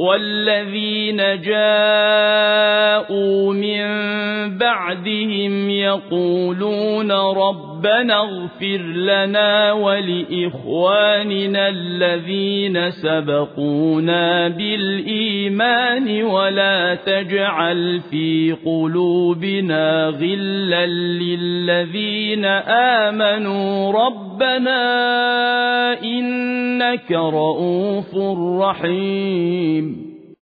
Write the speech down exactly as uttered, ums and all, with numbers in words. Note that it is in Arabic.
والذين جاءوا من بعدهم يقولون ربنا اغفر لنا ولإخواننا الذين سبقونا بالإيمان ولا تجعل في قلوبنا غلا للذين آمنوا ربنا إنك رؤوف رحيم